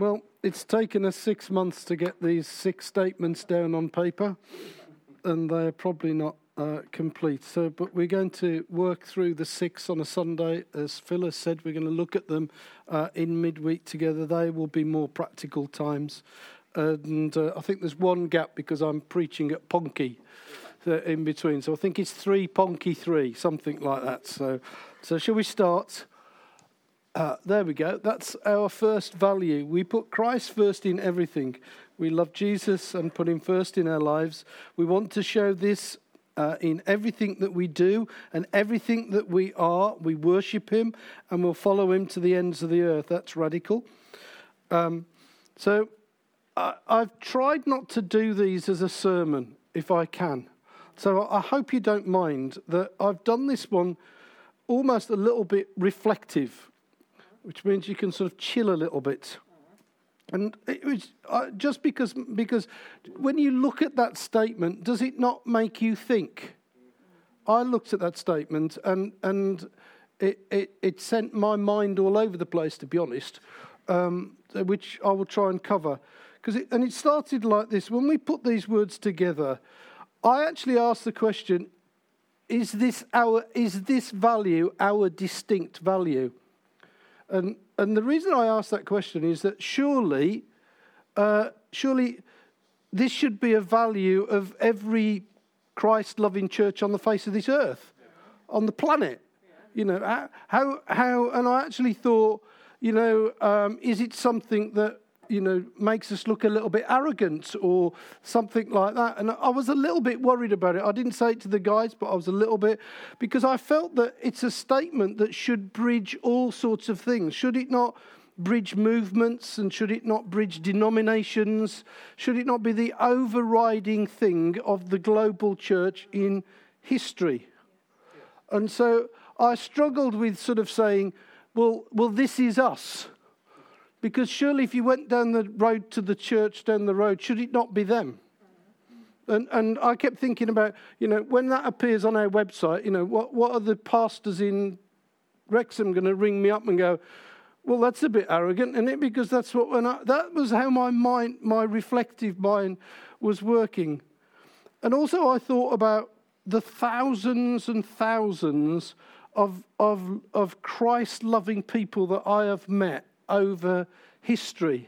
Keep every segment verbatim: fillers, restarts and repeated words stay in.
Well, it's taken us six months to get these six statements down on paper, and they're probably not uh, complete. So, but we're going to work through the six on a Sunday. As Phil has said, we're going to look at them uh, in midweek together. They will be more practical times. And uh, I think there's one gap because I'm preaching at Ponky uh, in between. So I think it's three Ponky three, something like that. So, so shall we start? Uh, there we go. That's our first value. We put Christ first in everything. We love Jesus and put him first in our lives. We want to show this uh, in everything that we do and everything that we are. We worship him and we'll follow him to the ends of the earth. That's radical. Um, so I, I've tried not to do these as a sermon, if I can. So I hope you don't mind that I've done this one almost a little bit reflective, which means you can sort of chill a little bit. And it was uh, just because because when you look at that statement, does it not make you think? I looked at that statement and and it it, it sent my mind all over the place, to be honest, um, which I will try and cover. Because it, and it started like this. When we put these words together, I actually asked the question, is this our is this value our distinct value? And and the reason I ask that question is that surely, uh, surely this should be a value of every Christ-loving church on the face of this earth, yeah. on the planet. Yeah. You know, how, how, how, and I actually thought, you know, um, is it something that, you know, makes us look a little bit arrogant or something like that? And I was a little bit worried about it. I didn't say it to the guys, but I was a little bit, because I felt that it's a statement that should bridge all sorts of things. Should it not bridge movements, and should it not bridge denominations? Should it not be the overriding thing of the global church in history? And so I struggled with sort of saying, well, well, this is us. Because surely if you went down the road to the church down the road, should it not be them? And and I kept thinking about, you know, when that appears on our website, you know, what, what are the pastors in Wrexham going to ring me up and go, well, that's a bit arrogant, isn't it? Because that's what, when I, that was how my mind, my reflective mind was working. And also I thought about the thousands and thousands of of, of Christ-loving people that I have met over history.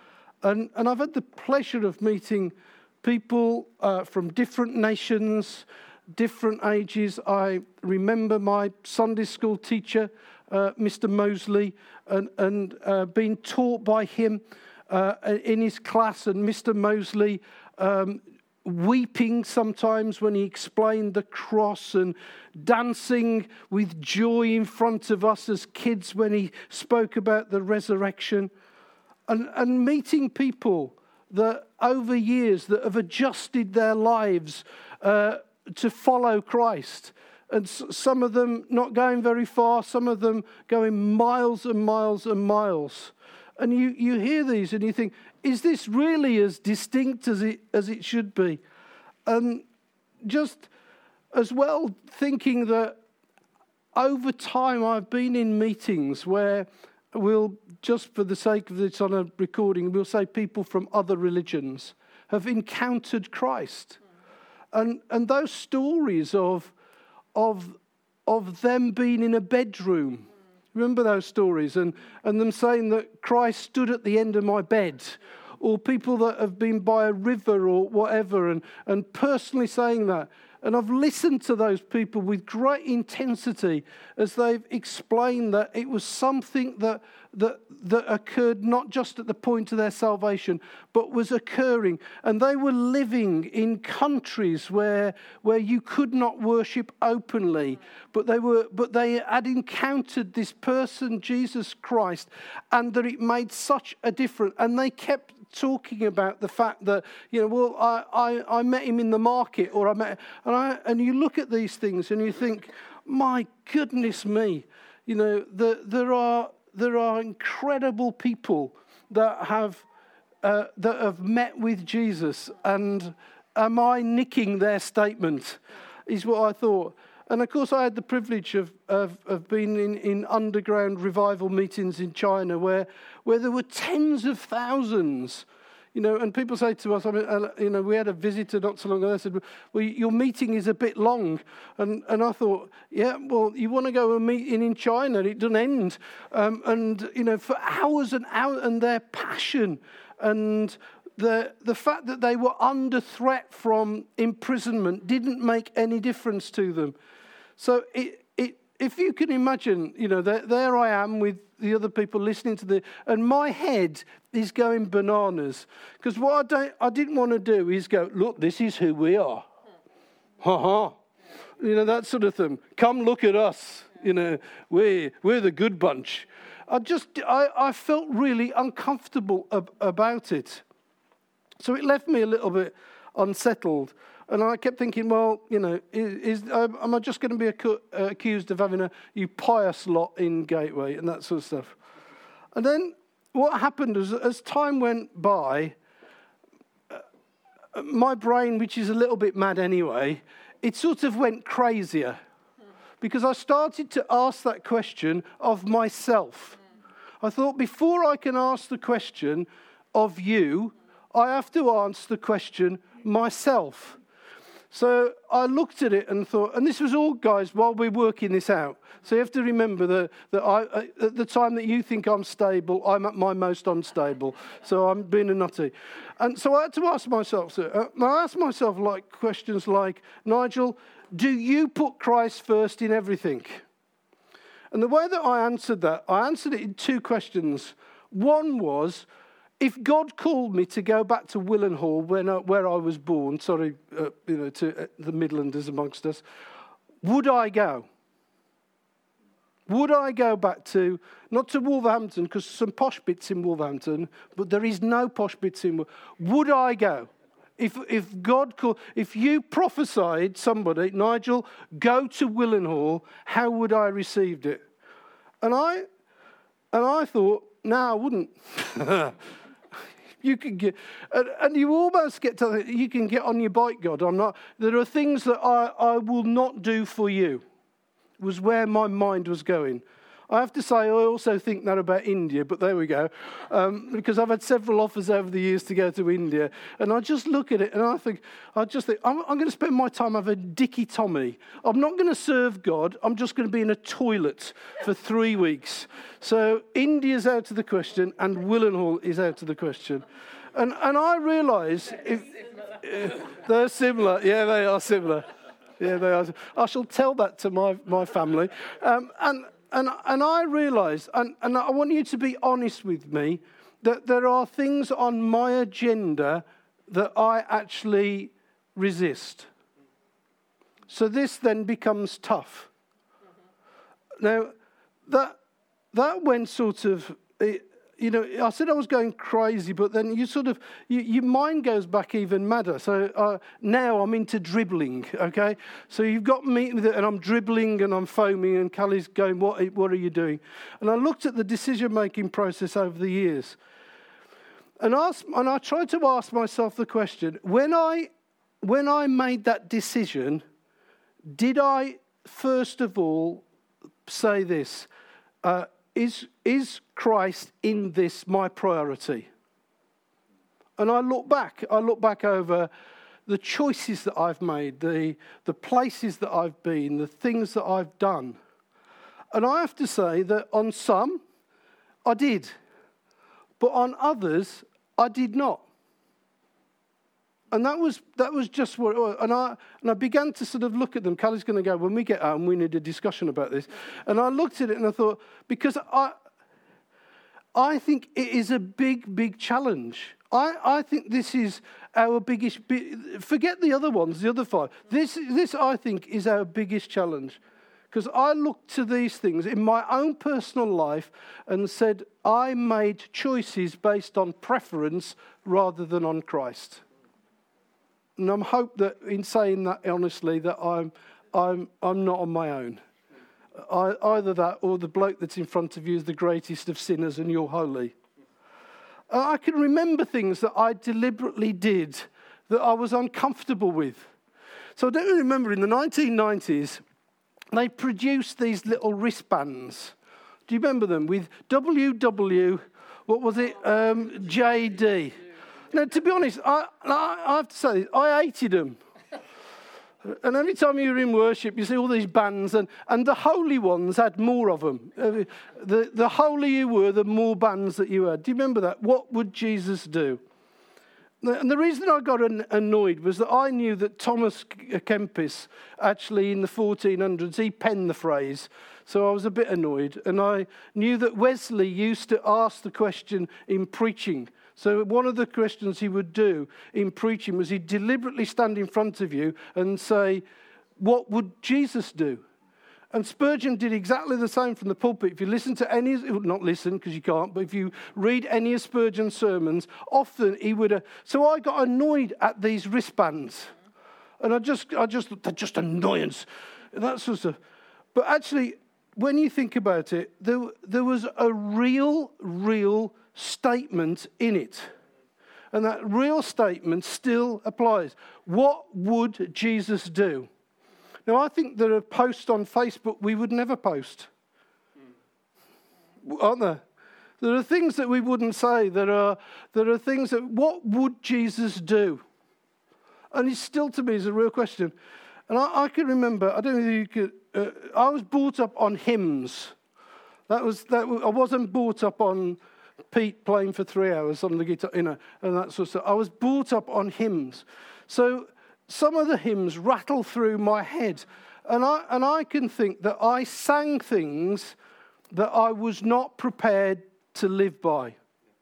And and I've had the pleasure of meeting people uh, from different nations, different ages. I remember my Sunday school teacher, uh, Mister Mosley, and, and uh, being taught by him uh, in his class, and Mister Mosley um, weeping sometimes when he explained the cross, and dancing with joy in front of us as kids when he spoke about the resurrection, and, and meeting people that over years that have adjusted their lives uh, to follow Christ. And s- some of them not going very far, some of them going miles and miles and miles. And you, you hear these and you think, is this really as distinct as it as it should be? And just as well thinking that over time I've been in meetings where we'll, just for the sake of this on a recording, we'll say people from other religions have encountered Christ. And and those stories of of of them being in a bedroom. Remember those stories? And, and them saying that Christ stood at the end of my bed. Or people that have been by a river or whatever, and, and personally saying that. And I've listened to those people with great intensity as they've explained that it was something that that that occurred not just at the point of their salvation, but was occurring. And they were living in countries where where you could not worship openly, but they were but they had encountered this person, Jesus Christ, and that it made such a difference. And they kept talking about the fact that, you know, well, I, I, I met him in the market, or I met, and I, and you look at these things and you think, my goodness me, you know, the, there are there are incredible people that have uh, that have met with Jesus, and am I nicking their statement? Is what I thought. And of course, I had the privilege of of, of being in, in underground revival meetings in China, where where there were tens of thousands. You know, and people say to us, I mean, uh, you know, we had a visitor not so long ago. They said, "Well, your meeting is a bit long," and and I thought, yeah, well, you want to go a meeting in China, and it doesn't end, um, and you know, for hours and hours, and their passion, and the the fact that they were under threat from imprisonment didn't make any difference to them. So it it if you can imagine, you know, there, there I am with the other people listening to the, and my head is going bananas. Because what I don't, I didn't want to do is go, look, this is who we are. Ha ha. You know, that sort of thing. Come look at us. You know, we're, we're the good bunch. I just, I, I felt really uncomfortable ab- about it. So it left me a little bit unsettled. And I kept thinking, well, you know, is, is uh, am I just going to be acu- uh, accused of having a you pious lot in Gateway and that sort of stuff? And then what happened was, as time went by, uh, my brain, which is a little bit mad anyway, it sort of went crazier. Because I started to ask that question of myself. I thought, before I can ask the question of you, I have to answer the question myself. So I looked at it and thought, and this was all, guys, while we're working this out. So you have to remember that, that I, at the time that you think I'm stable, I'm at my most unstable. So I'm being a nutty. And so I had to ask myself, so, uh, I asked myself like questions like, Nigel, do you put Christ first in everything? And the way that I answered that, I answered it in two questions. One was, if God called me to go back to Willenhall, when I, where I was born, sorry, uh, you know, to uh, the Midlanders amongst us, would I go? Would I go back to, not to Wolverhampton, because some posh bits in Wolverhampton, but there is no posh bits in Wolverhampton. Would I go? If if God called, if you prophesied somebody, Nigel, go to Willenhall, how would I received it? And I, and I thought, no, I wouldn't. You can get, and, and you almost get to, you can get on your bike, God. I'm not, there are things that I, I will not do for you, was where my mind was going. I have to say, I also think that about India, but there we go. Um, because I've had several offers over the years to go to India, and I just look at it and I think, I just think, I'm, I'm going to spend my time having Dickie Tommy. I'm not going to serve God. I'm just going to be in a toilet for three weeks. So India's out of the question, and Willenhall is out of the question. And and I realise if, if they're similar. Yeah, they are similar. Yeah, they are. I shall tell that to my my family. Um, and. And and I realise, and, and I want you to be honest with me, that there are things on my agenda that I actually resist. So this then becomes tough. Mm-hmm. Now, that that went sort of, you know, I said I was going crazy, but then you sort of, you, your mind goes back even madder. So uh, now I'm into dribbling, okay? So you've got me with it, and I'm dribbling and I'm foaming, and Callie's going, what, what are you doing? And I looked at the decision-making process over the years. And, asked, and I tried to ask myself the question, when I, when I made that decision, did I, first of all, say this, uh, Is is Christ in this my priority? And I look back, I look back over the choices that I've made, the, the places that I've been, the things that I've done. And I have to say that on some, I did. But on others, I did not. And that was that was just what it was. And I, and I began to sort of look at them. Callie's going to go, when we get home, we need a discussion about this. And I looked at it and I thought, because I I think it is a big, big challenge. I, I think this is our biggest, forget the other ones, the other five. This, this I think, is our biggest challenge. Because I looked to these things in my own personal life and said, I made choices based on preference rather than on Christ. And I hope that in saying that honestly, that I'm I'm I'm not on my own. I, either that or the bloke that's in front of you is the greatest of sinners and you're holy. I can remember things that I deliberately did that I was uncomfortable with. So I don't remember in the nineteen nineties, they produced these little wristbands. Do you remember them? With W W, what was it? Um, J D. Now, to be honest, I, I have to say this, I hated them. And every time you were in worship, you see all these bands, and, and the holy ones had more of them. Uh, the, the holier you were, the more bands that you had. Do you remember that? What would Jesus do? And the reason I got an, annoyed was that I knew that Thomas Kempis, actually in the fourteen hundreds, he penned the phrase. So I was a bit annoyed. And I knew that Wesley used to ask the question in preaching. So one of the questions he would do in preaching was he'd deliberately stand in front of you and say, what would Jesus do? And Spurgeon did exactly the same from the pulpit. If you listen to any, not listen because you can't, but if you read any of Spurgeon's sermons, often he would. Uh, so I got annoyed at these wristbands. And I just, I just, they're just annoyance. That sort of stuff. But actually, when you think about it, there, there was a real, real statement in it. And that real statement still applies. What would Jesus do? Now, I think there are posts on Facebook we would never post. Mm. Aren't there? There are things that we wouldn't say. There are, there are things that, what would Jesus do? And it still, to me, is a real question. And I, I can remember, I don't know if you could, uh, I was brought up on hymns. That was, that I wasn't brought up on Pete playing for three hours on the guitar, you know, and that sort of stuff. I was brought up on hymns. So some of the hymns rattle through my head. And I, and I can think that I sang things that I was not prepared to live by.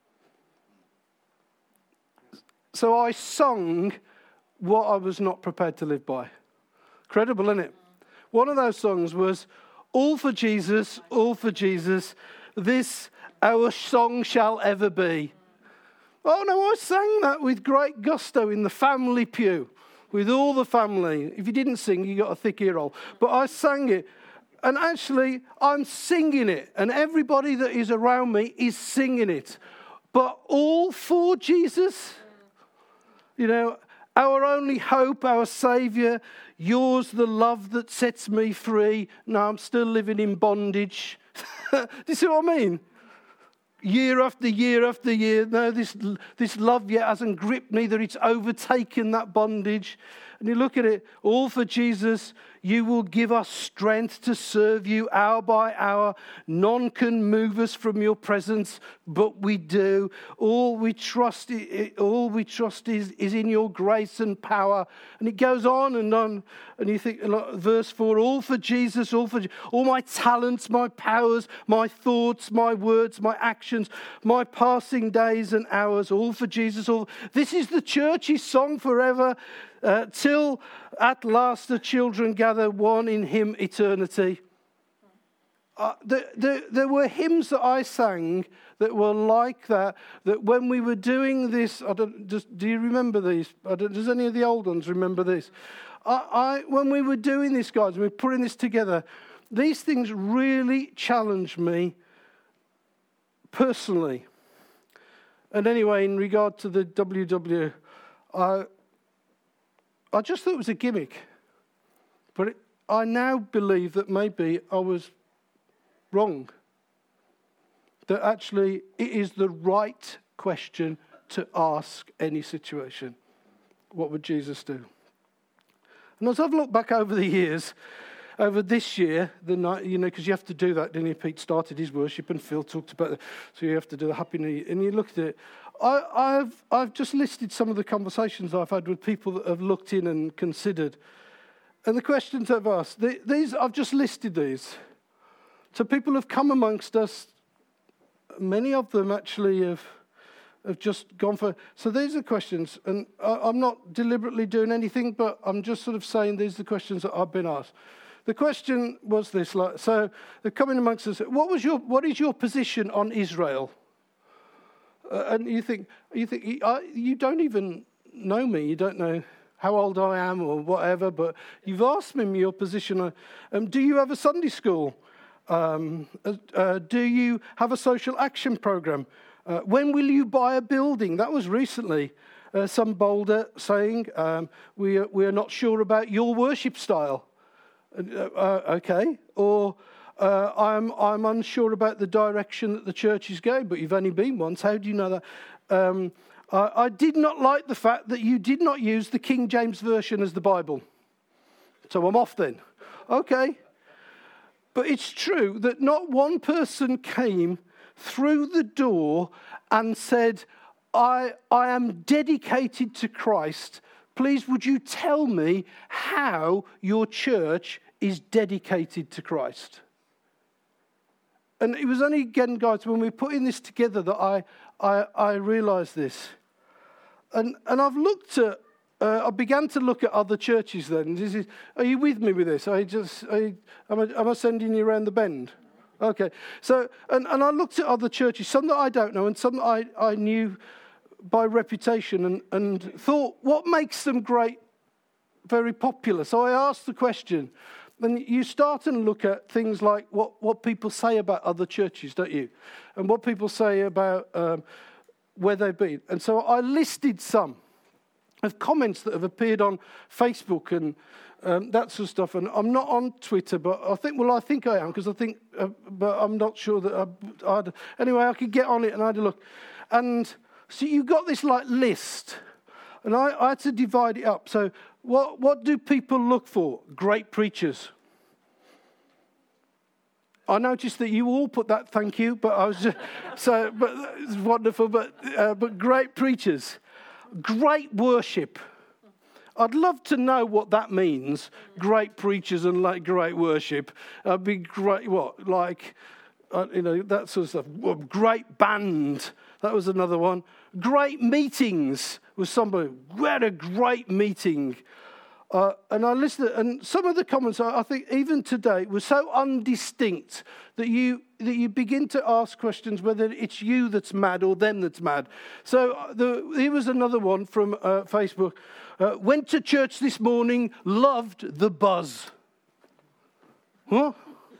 So I sung what I was not prepared to live by. Credible, isn't it? One of those songs was, all for Jesus, all for Jesus, this our song shall ever be. Oh no, I sang that with great gusto in the family pew, with all the family. If you didn't sing, you got a thick ear hole. But I sang it. And actually, I'm singing it. And everybody that is around me is singing it. But all for Jesus. You know, our only hope, our Saviour, yours the love that sets me free. No, I'm still living in bondage. Do you see what I mean? Year after year after year, no, this, this love yet hasn't gripped me, that it's overtaken that bondage. And you look at it, all for Jesus, you will give us strength to serve you hour by hour. None can move us from your presence, but we do. All we trust, all we trust is, is in your grace and power. And it goes on and on. And you think, verse four, all for Jesus, all for all my talents, my powers, my thoughts, my words, my actions, my passing days and hours, all for Jesus. All. This is the church's song forever. Uh, till at last the children gather one in him eternity. Uh, the, the, there were hymns that I sang that were like that, that when we were doing this, I don't, just, do you remember these? I don't, does any of the old ones remember this? I, I, when we were doing this, guys, we were putting this together, these things really challenged me personally. And anyway, in regard to the W W, I... I just thought it was a gimmick. But it, I now believe that maybe I was wrong. That actually it is the right question to ask any situation. What would Jesus do? And as I've looked back over the years, over this year, the night, you know, because you have to do that, didn't you? Pete started his worship and Phil talked about it. So you have to do the Happy New Year. And you looked at it. I, I've I've just listed some of the conversations I've had with people that have looked in and considered. And the questions I've asked, the, these I've just listed these. So people have come amongst us. Many of them actually have, have just gone for... So these are questions, and I, I'm not deliberately doing anything, but I'm just sort of saying these are the questions that I've been asked. The question was this, like, so they're coming amongst us. What was your? What is your position on Israel? Uh, and you think, you think you, I, you don't even know me. You don't know how old I am or whatever. But you've asked me your position. Um, do you have a Sunday school? Um, uh, uh, do you have a social action program? Uh, when will you buy a building? That was recently. Uh, some Boulder saying um, we are, we are not sure about your worship style. Uh, okay. Or uh, I'm I'm unsure about the direction that the church is going, but you've only been once. How do you know that? Um, I, I did not like the fact that you did not use the King James Version as the Bible. So I'm off then. Okay. But it's true that not one person came through the door and said, I, I am dedicated to Christ. Please, would you tell me how your church is dedicated to Christ? And it was only, again, guys, when we were putting this together that I I, I realised this. And and I've looked at, uh, I began to look at other churches then. This is, are you with me with this? I just, I, am, I, am I sending you around the bend? Okay. So, and, and I looked at other churches, some that I don't know and some that I, I knew by reputation, and, and thought, what makes them great, very popular? So I asked the question, and you start and look at things like what, what people say about other churches, don't you? And what people say about um, where they've been. And so I listed some of comments that have appeared on Facebook and um, that sort of stuff. And I'm not on Twitter, but I think, well, I think I am, because I think, uh, but I'm not sure that I, I'd, anyway, I could get on it and I had a look. And so you got this like list, and I, I had to divide it up. So what, what do people look for? Great preachers. I noticed that you all put that, thank you, but I was just, so, but it's wonderful, but, uh, but great preachers. Great worship. I'd love to know what that means. Great preachers and like great worship. I'd be great, what, like, uh, you know, that sort of stuff. Well, great band. That was another one. Great meetings with somebody. We had a great meeting. Uh, and I listened, and some of the comments, I think, even today, were so undistinct that you that you begin to ask questions whether it's you that's mad or them that's mad. So uh, the, here was another one from uh, Facebook. Uh, went to church this morning, loved the buzz. Huh?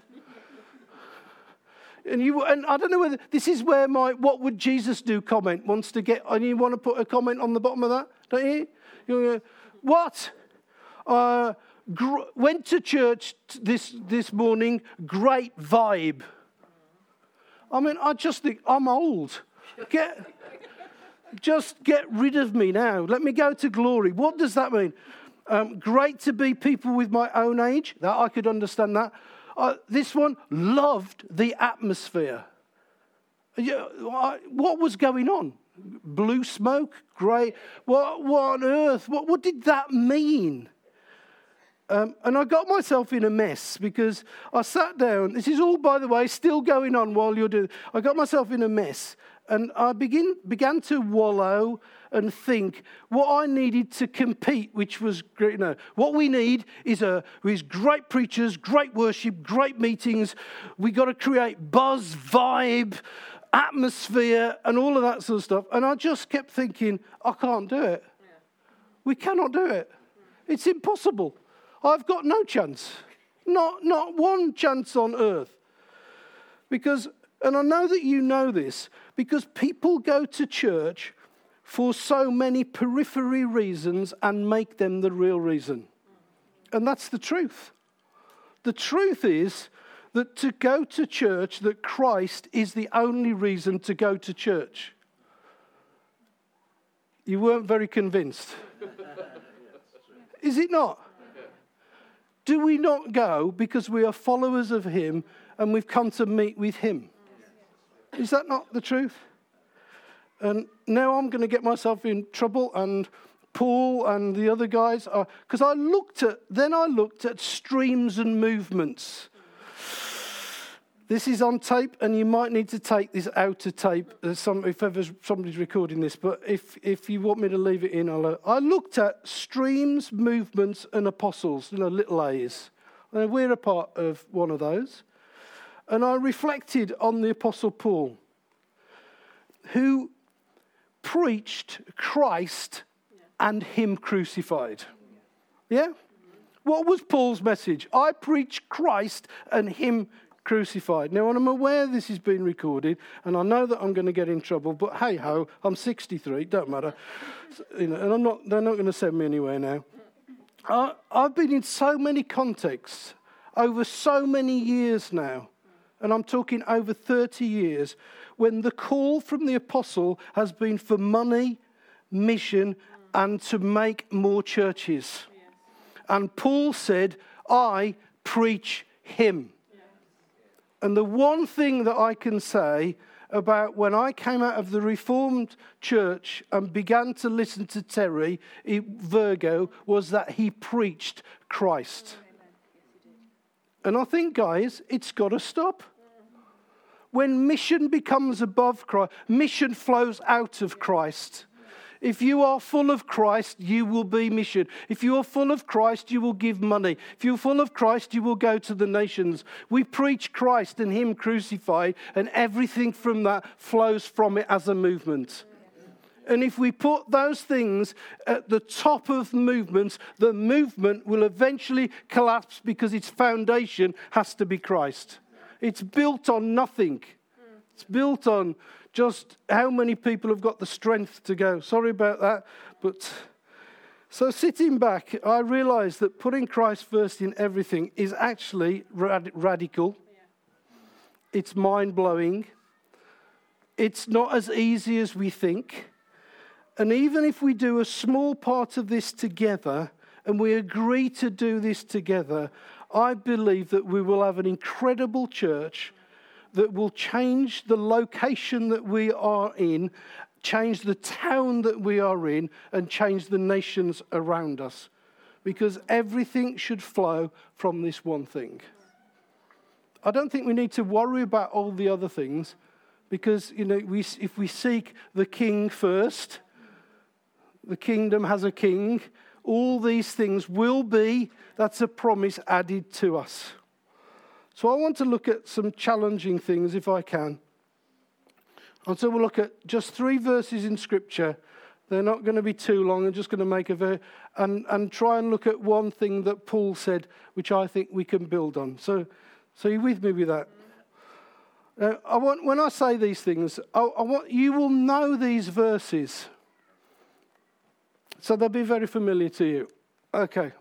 And you and I don't know whether this is where my "what would Jesus do" comment wants to get, and you want to put a comment on the bottom of that, don't you? You go, what? Uh, gr- went to church t- this this morning. Great vibe. I mean, I just think I'm old. Get, just get rid of me now. Let me go to glory. What does that mean? Um, great to be people with my own age. That I could understand that. Uh, this one, loved the atmosphere. Yeah, what was going on? Blue smoke, grey. What, what on earth? What, what did that mean? Um, and I got myself in a mess because I sat down. This is all, by the way, still going on while you're doing. I got myself in a mess, and I begin began to wallow and think what I needed to compete, which was great. No, what we need is a is great preachers, great worship, great meetings. We got to create buzz, vibe, atmosphere, and all of that sort of stuff. And I just kept thinking, I can't do it. Yeah. We cannot do it. It's impossible. I've got no chance. Not, not one chance on earth. Because, and I know that you know this, because people go to church for so many periphery reasons and make them the real reason. And that's the truth. The truth is that to go to church, that Christ is the only reason to go to church. You weren't very convinced. Is it not? Do we not go because we are followers of him and we've come to meet with him? Is that not the truth? And now I'm going to get myself in trouble, and Paul and the other guys are, because I looked at, then I looked at streams and movements. This is on tape, and you might need to take this out of tape some, if ever somebody's recording this. But if, if you want me to leave it in, I'll. Uh, I looked at streams, movements, and apostles, you know, little A's. And we're a part of one of those. And I reflected on the Apostle Paul, who preached Christ and him crucified. Yeah? What was Paul's message? I preach Christ and him crucified. Now, I'm aware this is being recorded, and I know that I'm going to get in trouble, but hey ho, I'm sixty-three, don't matter. You know, and I'm not, they're not going to send me anywhere now. I, I've been in so many contexts over so many years now, and I'm talking over thirty years, when the call from the apostle has been for money, mission, and to make more churches. And Paul said, I preach him. And the one thing that I can say about when I came out of the Reformed church and began to listen to Terry Virgo was that he preached Christ. And I think, guys, it's got to stop. When mission becomes above Christ, mission flows out of Christ. If you are full of Christ, you will be mission. If you are full of Christ, you will give money. If you're full of Christ, you will go to the nations. We preach Christ and him crucified, and everything from that flows from it as a movement. And if we put those things at the top of movements, the movement will eventually collapse because its foundation has to be Christ. It's built on nothing. It's built on just how many people have got the strength to go. Sorry about that. But so sitting back, I realized that putting Christ first in everything is actually rad- radical. It's mind-blowing. It's not as easy as we think. And even if we do a small part of this together, and we agree to do this together, I believe that we will have an incredible church that will change the location that we are in, change the town that we are in, and change the nations around us. Because everything should flow from this one thing. I don't think we need to worry about all the other things, because, you know, we, if we seek the king first, the kingdom has a king, all these things will be, that's a promise added to us. So I want to look at some challenging things, if I can. And so we'll look at just three verses in Scripture. They're not going to be too long. I'm just going to make a very, and, and try and look at one thing that Paul said, which I think we can build on. So, so you're with me with that? Uh, I want, when I say these things, I, I want you will know these verses. So they'll be very familiar to you. Okay.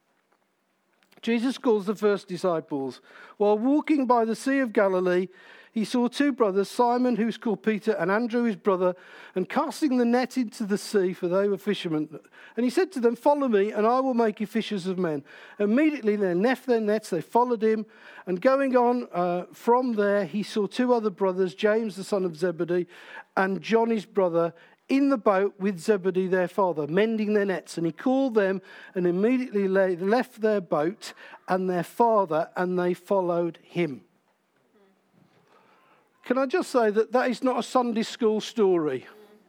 Jesus calls the first disciples. While walking by the Sea of Galilee, he saw two brothers, Simon, who's called Peter, and Andrew, his brother, and casting the net into the sea, for they were fishermen. And he said to them, follow me, and I will make you fishers of men. Immediately they left their nets, they followed him, and going on uh, from there, he saw two other brothers, James, the son of Zebedee, and John, his brother, in the boat with Zebedee their father, mending their nets. And he called them, and immediately they left their boat and their father, and they followed him. Can I just say that that is not a Sunday school story,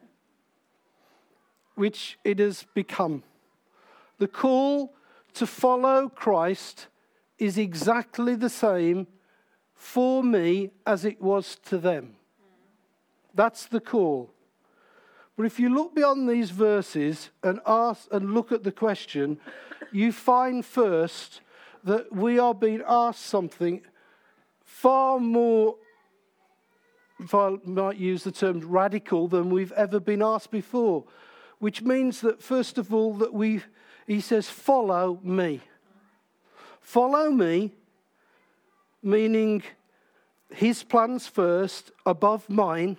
which it has become. The call to follow Christ is exactly the same for me as it was to them. That's the call. But if you look beyond these verses and ask and look at the question, you find first that we are being asked something far more, if I might use the term radical, than we've ever been asked before. Which means that first of all that we, he says, follow me. Follow me, meaning his plans first above mine,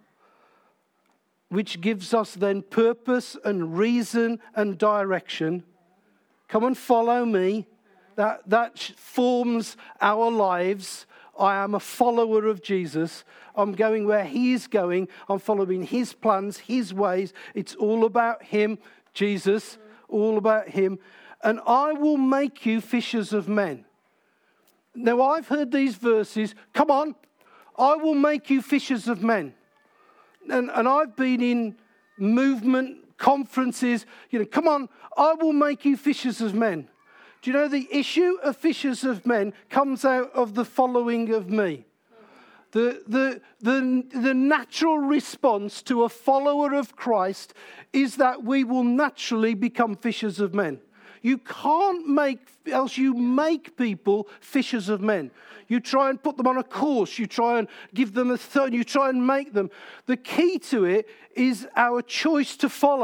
which gives us then purpose and reason and direction. Come and follow me. That, that forms our lives. I am a follower of Jesus. I'm going where he's going. I'm following his plans, his ways. It's all about him, Jesus, all about him. And I will make you fishers of men. Now, I've heard these verses. Come on, I will make you fishers of men. And, and I've been in movement conferences, you know, come on, I will make you fishers of men. Do you know the issue of fishers of men comes out of the following of me? The, the, the, the natural response to a follower of Christ is that we will naturally become fishers of men. You can't make, else you make people fishers of men. You try and put them on a course. You try and give them a third. You try and make them. The key to it is our choice to follow.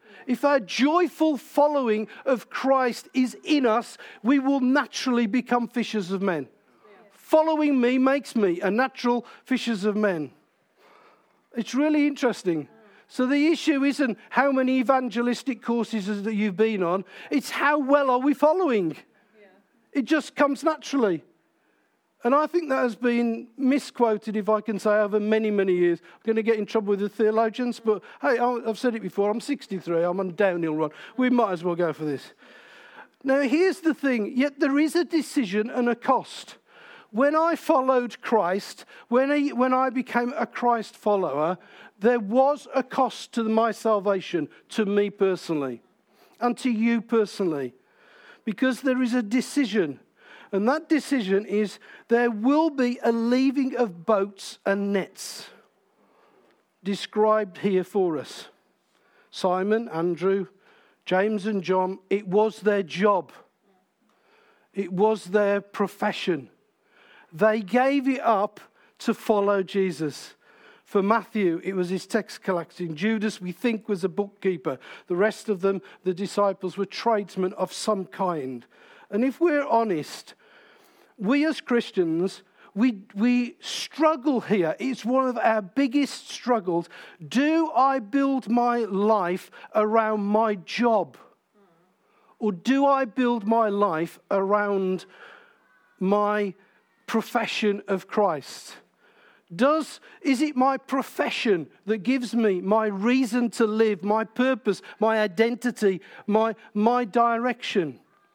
If our joyful following of Christ is in us, we will naturally become fishers of men. Yeah. Following me makes me a natural fishers of men. It's really interesting. So the issue isn't how many evangelistic courses that you've been on. It's how well are we following. Yeah. It just comes naturally. And I think that has been misquoted, if I can say, over many, many years. I'm going to get in trouble with the theologians, but hey, I've said it before. I'm sixty-three. I'm on a downhill run. We might as well go for this. Now, here's the thing. Yet there is a decision and a cost. When I followed Christ, when I, when I became a Christ follower, there was a cost to my salvation, to me personally, and to you personally, because there is a decision. And that decision is there will be a leaving of boats and nets described here for us. Simon, Andrew, James and John, it was their job. It was their profession. They gave it up to follow Jesus. For Matthew, it was his tax collecting. Judas, we think, was a bookkeeper. The rest of them, the disciples, were tradesmen of some kind. And if we're honest, we as Christians, we we struggle here. It's one of our biggest struggles. Do I build my life around my job? Or do I build my life around my profession of Christ? Does, is it my profession that gives me my reason to live, my purpose, my identity, my, my direction?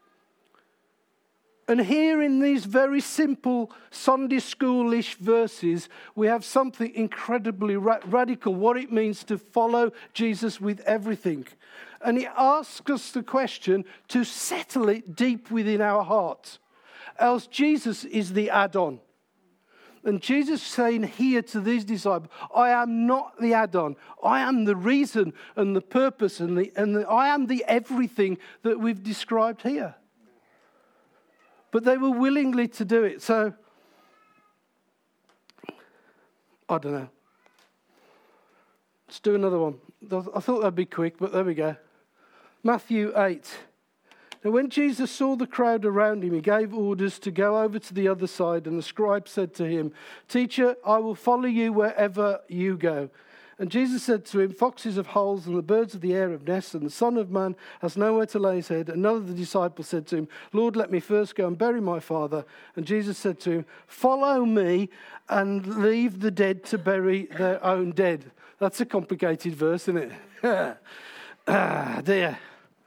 And here in these very simple Sunday schoolish verses, we have something incredibly ra- radical, what it means to follow Jesus with everything. And it asks us the question to settle it deep within our hearts. Else Jesus is the add-on. And Jesus is saying here to these disciples, I am not the add-on. I am the reason and the purpose and the and the, I am the everything that we've described here. But they were willingly to do it. So, I don't know. Let's do another one. I thought that'd be quick, but there we go. Matthew eight. Now, when Jesus saw the crowd around him, he gave orders to go over to the other side, and the scribe said to him, Teacher, I will follow you wherever you go. And Jesus said to him, Foxes have holes, and the birds of the air have nests, and the Son of Man has nowhere to lay his head. Another of the disciples said to him, Lord, let me first go and bury my father. And Jesus said to him, Follow me and leave the dead to bury their own dead. That's a complicated verse, isn't it? ah, dear.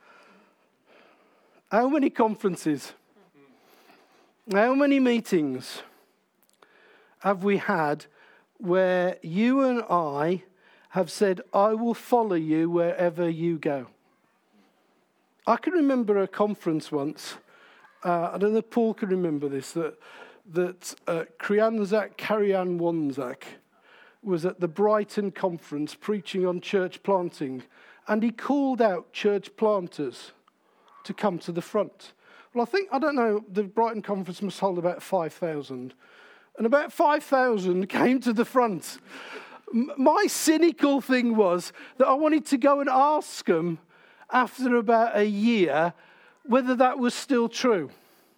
How many conferences, how many meetings have we had where you and I have said, I will follow you wherever you go? I can remember a conference once, uh, I don't know if Paul can remember this, that, that uh, Krianzak Karian Wanzak was at the Brighton conference preaching on church planting, and he called out church planters to come to the front. Well, I think, I don't know, the Brighton conference must hold about five thousand. And about five thousand came to the front. My cynical thing was that I wanted to go and ask them after about a year whether that was still true.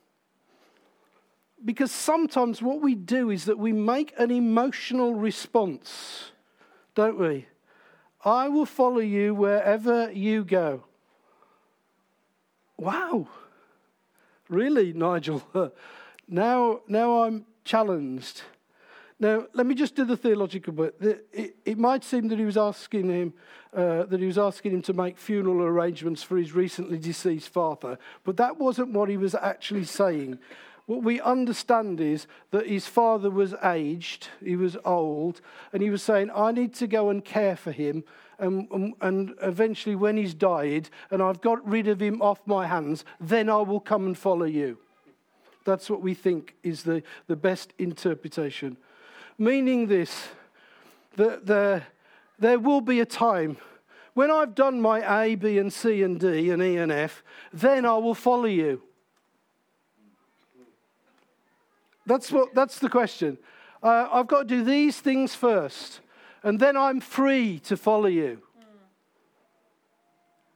Because sometimes what we do is that we make an emotional response, don't we? I will follow you wherever you go. Wow. Really, Nigel? now, now I'm challenged. Now, let me just do the theological bit. It, it, it might seem that he was asking him uh, that he was asking him to make funeral arrangements for his recently deceased father, but that wasn't what he was actually saying. What we understand is that his father was aged, he was old, and he was saying, I need to go and care for him, and, and, and eventually when he's died, and I've got rid of him off my hands, then I will come and follow you. That's what we think is the, the best interpretation. Meaning this, that there, there will be a time when I've done my A, B, and C, and D, and E, and F, then I will follow you. That's what. That's the question. Uh, I've got to do these things first, and then I'm free to follow you.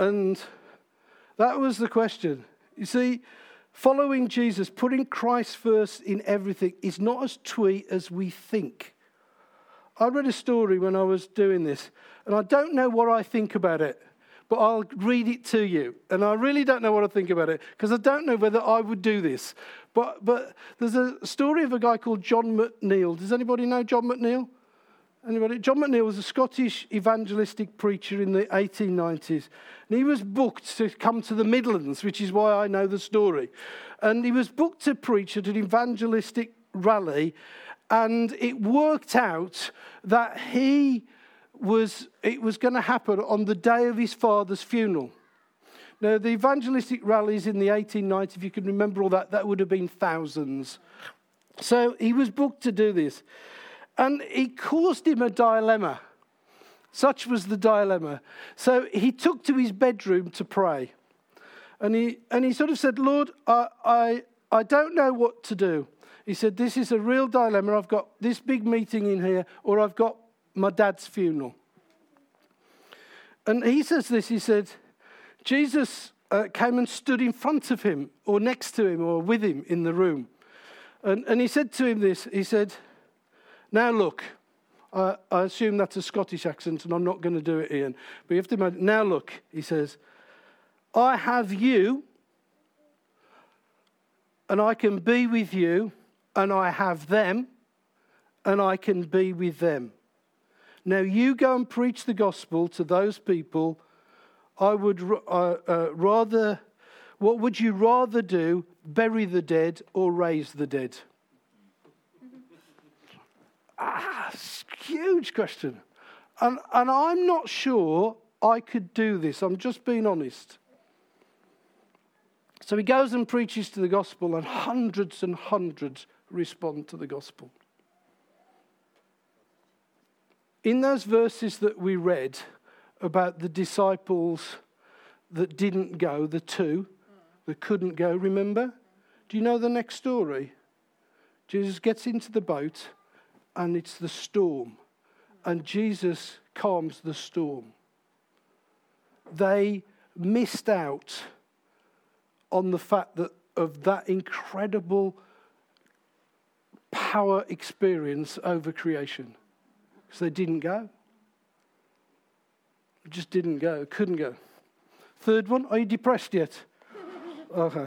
And that was the question. You see, following Jesus, putting Christ first in everything, is not as twee as we think. I read a story when I was doing this, and I don't know what I think about it, but I'll read it to you. And I really don't know what I think about it, because I don't know whether I would do this. But but there's a story of a guy called John McNeill. Does anybody know John McNeill? Anybody? John McNeill was a Scottish evangelistic preacher in the eighteen nineties. And he was booked to come to the Midlands, which is why I know the story. And he was booked to preach at an evangelistic rally. And it worked out that he was, it was going to happen on the day of his father's funeral. Now, the evangelistic rallies in the eighteen nineties, if you can remember all that, that would have been thousands. So he was booked to do this. And it caused him a dilemma. Such was the dilemma. So he took to his bedroom to pray. And he and he sort of said, Lord, I I, I don't know what to do. He said, this is a real dilemma. I've got this big meeting in here, or I've got my dad's funeral. And he says this, he said, Jesus uh, came and stood in front of him, or next to him, or with him in the room. And, and he said to him this, he said, now look, uh, I assume that's a Scottish accent, and I'm not going to do it, Ian. But you have to imagine, now look, he says, I have you, and I can be with you, and I have them, and I can be with them. Now you go and preach the gospel to those people. I would uh, uh, rather, what would you rather do, bury the dead or raise the dead? Ah, huge question. And, and I'm not sure I could do this. I'm just being honest. So he goes and preaches to the gospel, and hundreds and hundreds respond to the gospel. In those verses that we read about the disciples that didn't go, the two that couldn't go, remember? Do you know the next story? Jesus gets into the boat, and it's the storm. And Jesus calms the storm. They missed out on the fact that of that incredible power experience over creation. Because they didn't go. Just didn't go, couldn't go. Third one, are you depressed yet? Okay.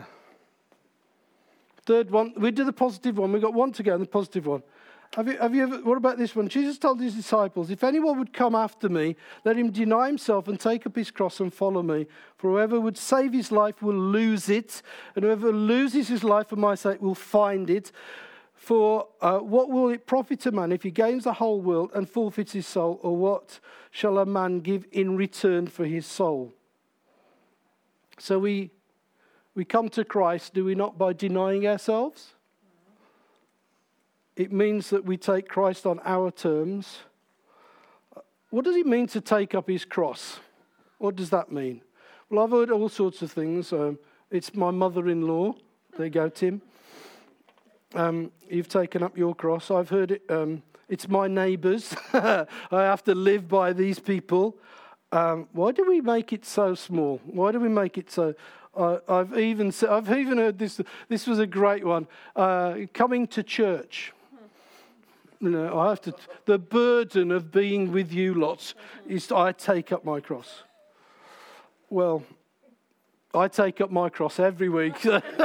Third one, we do the positive one. We've got one to go and the positive one. Have you, have you ever, what about this one? Jesus told his disciples, if anyone would come after me, let him deny himself and take up his cross and follow me. For whoever would save his life will lose it, and whoever loses his life for my sake will find it. For uh, what will it profit a man if he gains the whole world and forfeits his soul? Or what shall a man give in return for his soul? So we we come to Christ, do we not, by denying ourselves? It means that we take Christ on our terms. What does it mean to take up his cross? What does that mean? Well, I've heard all sorts of things. Um, it's my mother-in-law. There you go, Tim. Um, you've taken up your cross. I've heard it. Um, it's my neighbours. I have to live by these people. Um, why do we make it so small? Why do we make it so... Uh, I've even I've even heard this. This was a great one. Uh, coming to church. You know, I have to. The burden of being with you lots is I take up my cross. Well, I take up my cross every week.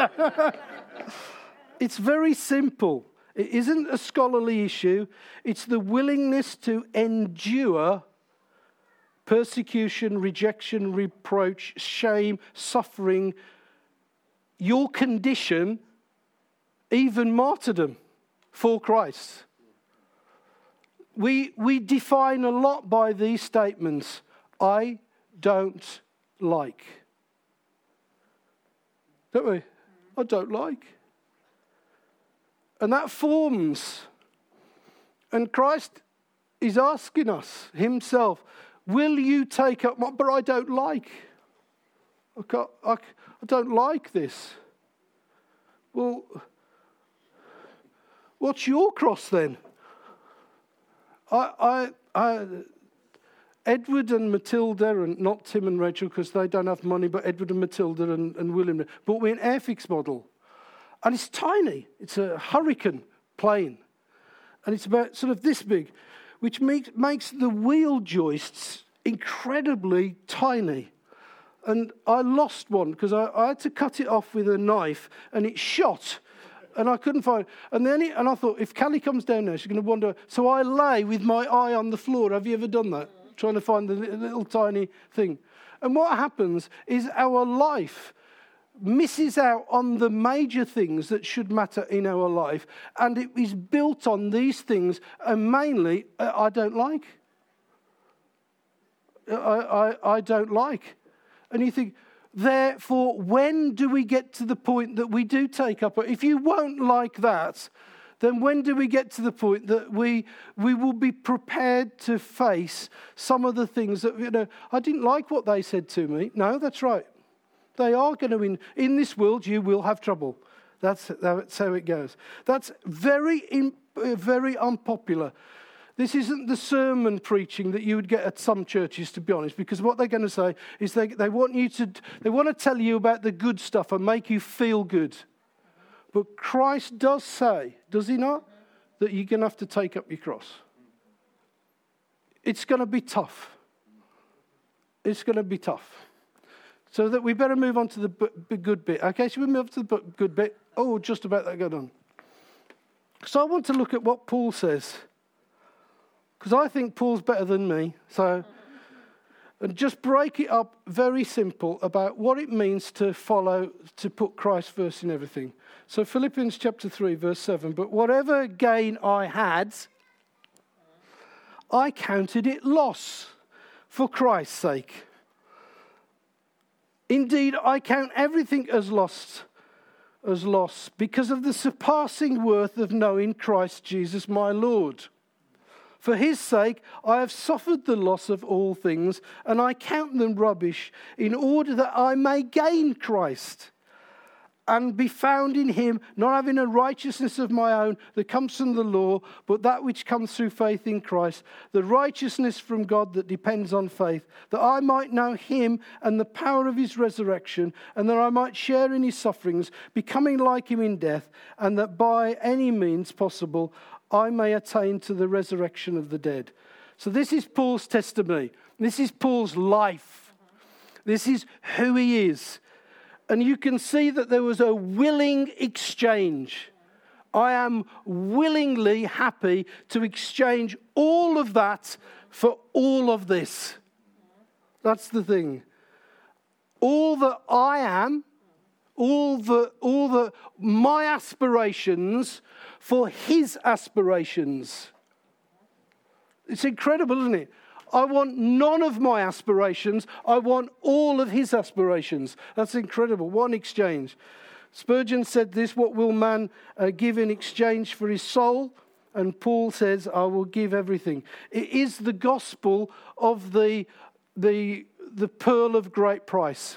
It's very simple. It isn't a scholarly issue. It's the willingness to endure persecution, rejection, reproach, shame, suffering, your condition, even martyrdom for Christ. We, we define a lot by these statements. I don't like. Don't we? I don't like. And that forms. And Christ is asking us himself, will you take up my... But I don't like. I, can't, I, I don't like this. Well, what's your cross then? I, I, I, Edward and Matilda, and not Tim and Rachel because they don't have money, but Edward and Matilda and, and William bought me an Airfix model. And it's tiny. It's a Hurricane plane. And it's about sort of this big, which makes, makes the wheel joists incredibly tiny. And I lost one because I, I had to cut it off with a knife and it shot. And I couldn't find it. And then it, and I thought, if Callie comes down there, she's going to wonder. So I lay with my eye on the floor. Have you ever done that? Trying to find the little, little tiny thing. And what happens is our life misses out on the major things that should matter in our life. And it is built on these things, and mainly, uh, I don't like. I, I, I don't like. And you think, therefore, when do we get to the point that we do take up? If you won't like that, then when do we get to the point that we we will be prepared to face some of the things that, you know, I didn't like what they said to me. No, that's right. They are going to, in, in this world, you will have trouble. That's, that's how it goes. That's very, in, very unpopular. This isn't the sermon preaching that you would get at some churches, to be honest, because what they're going to say is they, they want you to, they want to tell you about the good stuff and make you feel good. But Christ does say, does he not, that you're going to have to take up your cross. It's going to be tough. It's going to be tough. So that we better move on to the b- b- good bit. Okay, so we move to the b- good bit. Oh, just about that got on. So I want to look at what Paul says. Because I think Paul's better than me. So, and just break it up very simple about what it means to follow, to put Christ first in everything. So Philippians chapter three, verse seven. But whatever gain I had, I counted it loss for Christ's sake. Indeed, I count everything as lost, as loss, because of the surpassing worth of knowing Christ Jesus my Lord. For his sake, I have suffered the loss of all things, and I count them rubbish, in order that I may gain Christ and be found in him, not having a righteousness of my own that comes from the law, but that which comes through faith in Christ, the righteousness from God that depends on faith, that I might know him and the power of his resurrection, and that I might share in his sufferings, becoming like him in death, and that by any means possible I may attain to the resurrection of the dead. So this is Paul's testimony. This is Paul's life. This is who he is. And you can see that there was a willing exchange. I am willingly happy to exchange all of that for all of this. That's the thing. All that I am, all the, all the, my aspirations for his aspirations. It's incredible, isn't it? I want none of my aspirations. I want all of his aspirations. That's incredible. One exchange. Spurgeon said this, what will man uh, give in exchange for his soul? And Paul says, I will give everything. It is the gospel of the, the, the pearl of great price.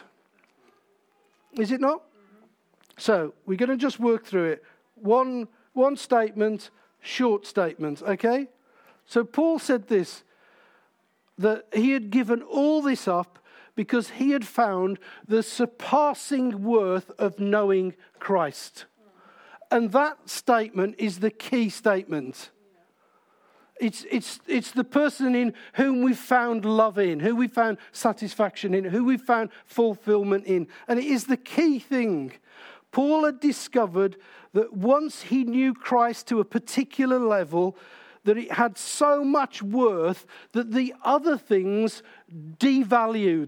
Is it not? So we're going to just work through it. One, one statement, short statement, okay? So Paul said this, that he had given all this up because he had found the surpassing worth of knowing Christ. And that statement is the key statement. It's, it's, it's the person in whom we've found love in, who we found satisfaction in, who we found fulfillment in. And it is the key thing. Paul had discovered that once he knew Christ to a particular level, that it had so much worth that the other things devalued.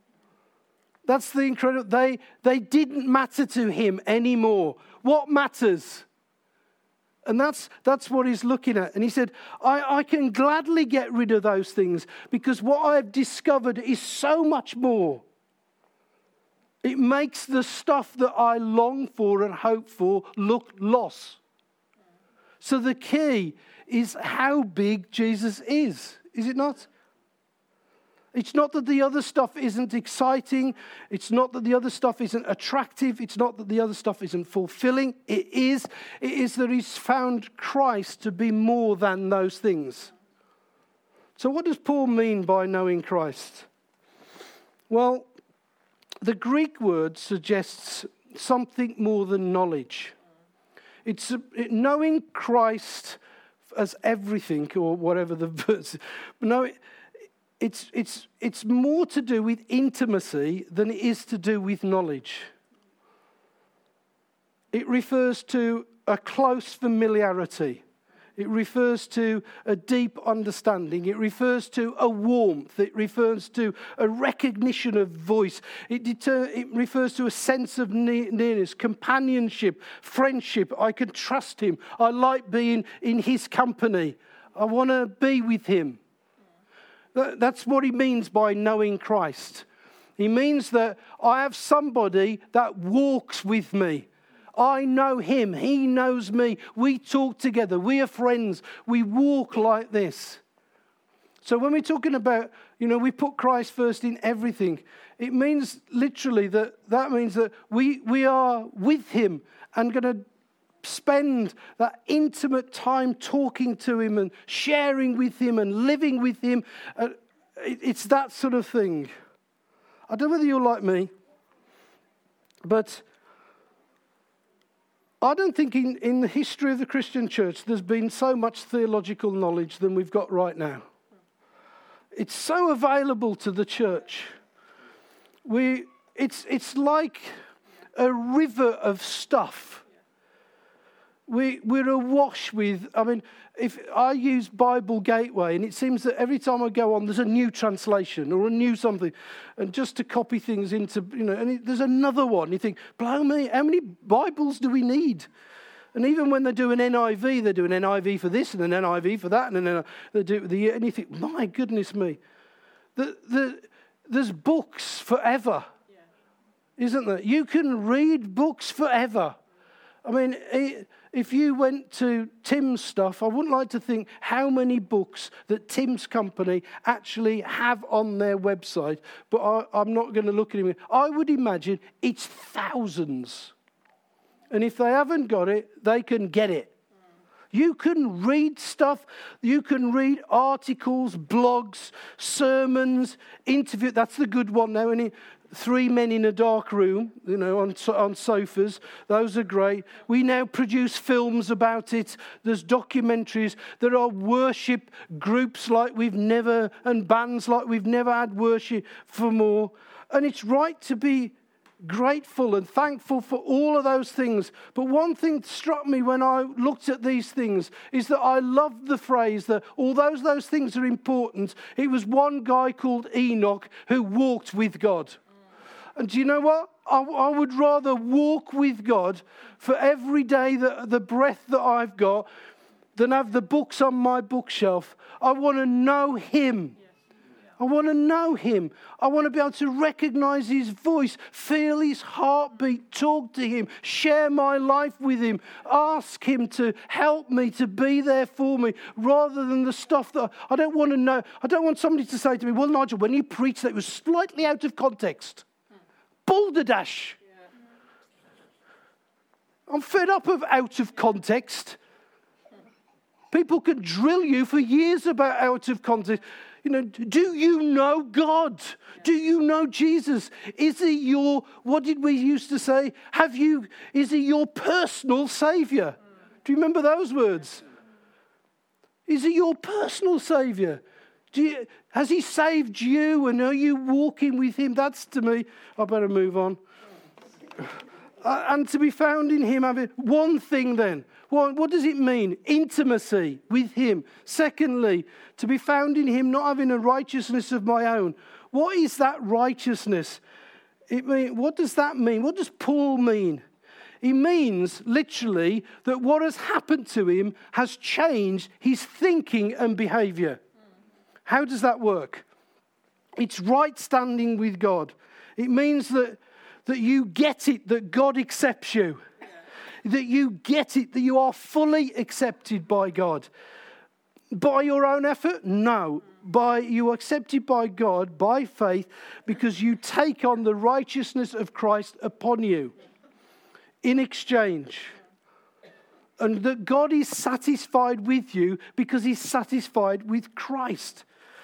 That's the incredible. They, they didn't matter to him anymore. What matters? And that's, that's what he's looking at. And he said, I, I can gladly get rid of those things because what I've discovered is so much more. It makes the stuff that I long for and hope for look lost. So the key is how big Jesus is, is it not? It's not that the other stuff isn't exciting. It's not that the other stuff isn't attractive. It's not that the other stuff isn't fulfilling. It is. It is that he's found Christ to be more than those things. So what does Paul mean by knowing Christ? Well, the Greek word suggests something more than knowledge. It's it, knowing Christ as everything, or whatever the verse. No, it, it's it's it's more to do with intimacy than it is to do with knowledge. It refers to a close familiarity. It refers to a deep understanding. It refers to a warmth. It refers to a recognition of voice. It, deter- it refers to a sense of ne- nearness, companionship, friendship. I can trust him. I like being in his company. I want to be with him. That, that's what he means by knowing Christ. He means that I have somebody that walks with me. I know him. He knows me. We talk together. We are friends. We walk like this. So when we're talking about, you know, we put Christ first in everything, it means literally that that means that we, we are with him and going to spend that intimate time talking to him and sharing with him and living with him. Uh, it, it's that sort of thing. I don't know whether you're like me, but I don't think in, in the history of the Christian church there's been so much theological knowledge than we've got right now. It's so available to the church. We, it's, it's like a river of stuff. We, we're awash with, I mean, if I use Bible Gateway, and it seems that every time I go on, there's a new translation or a new something, and just to copy things into, you know, and it, there's another one. You think, blow me, how many Bibles do we need? And even when they do an N I V, they do an N I V for this and an N I V for that, and then they do the, and you think, my goodness me, the, the, there's books forever, yeah. Isn't there? You can read books forever. I mean, it, if you went to Tim's stuff, I wouldn't like to think how many books that Tim's company actually have on their website, but I, I'm not going to look at him. I would imagine it's thousands. And if they haven't got it, they can get it. You can read stuff. You can read articles, blogs, sermons, interviews. That's the good one now, isn't it? Three men in a dark room, you know, on, on sofas. Those are great. We now produce films about it. There's documentaries. There are worship groups like we've never, and bands like we've never had worship for more. And it's right to be grateful and thankful for all of those things. But one thing struck me when I looked at these things is that I love the phrase that although those things are important, it was one guy called Enoch who walked with God. And do you know what? I, I would rather walk with God for every day, that the breath that I've got, than have the books on my bookshelf. I want to know him. I want to know him. I want to be able to recognize his voice, feel his heartbeat, talk to him, share my life with him, ask him to help me, to be there for me, rather than the stuff that I don't want to know. I don't want somebody to say to me, well, Nigel, when you preached that, it was slightly out of context. Balderdash. I'm fed up of out of context. People can drill you for years about out of context. You know, do you know God? Do you know Jesus? Is he your, what did we used to say? Have you, is he your personal Savior? Do you remember those words? Is he your personal Savior? Do you, has he saved you, and are you walking with him? That's to me, I better move on. Uh, and to be found in him, having one thing then. What, what does it mean? Intimacy with him. Secondly, to be found in him, not having a righteousness of my own. What is that righteousness? It mean, what does that mean? What does Paul mean? He means literally that what has happened to him has changed his thinking and behavior. How does that work? It's right standing with God. It means that, that you get it, that God accepts you. That you get it, that you are fully accepted by God. By your own effort? No. By you are accepted by God by faith because you take on the righteousness of Christ upon you in exchange. And that God is satisfied with you because he's satisfied with Christ.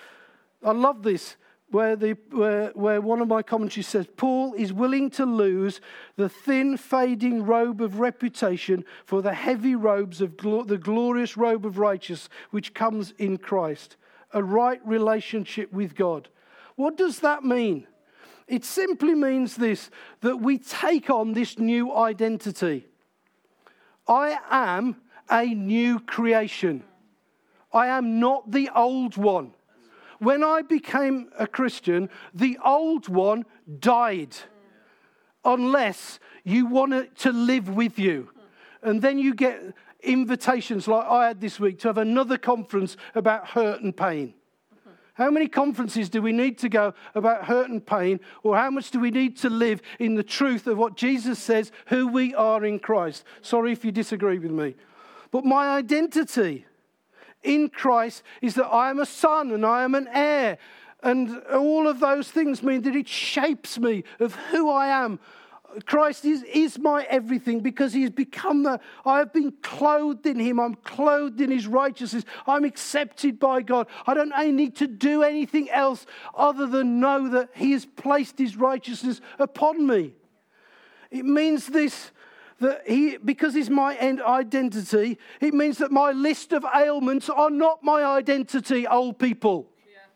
I love this, where, the, where, where one of my commentaries says, Paul is willing to lose the thin, fading robe of reputation for the heavy robes of glo- the glorious robe of righteousness which comes in Christ, a right relationship with God. What does that mean? It simply means this, that we take on this new identity. I am a new creation. I am not the old one. When I became a Christian, the old one died. Unless you want it to live with you. And then you get invitations like I had this week to have another conference about hurt and pain. How many conferences do we need to go about hurt and pain? Or how much do we need to live in the truth of what Jesus says, who we are in Christ? Sorry if you disagree with me. But my identity in Christ is that I am a son and I am an heir. And all of those things mean that it shapes me of who I am. Christ is, is my everything because he has become the, I have been clothed in him. I'm clothed in his righteousness. I'm accepted by God. I don't I need to do anything else other than know that he has placed his righteousness upon me. It means this, that he, because he's my identity, it means that my list of ailments are not my identity, old people.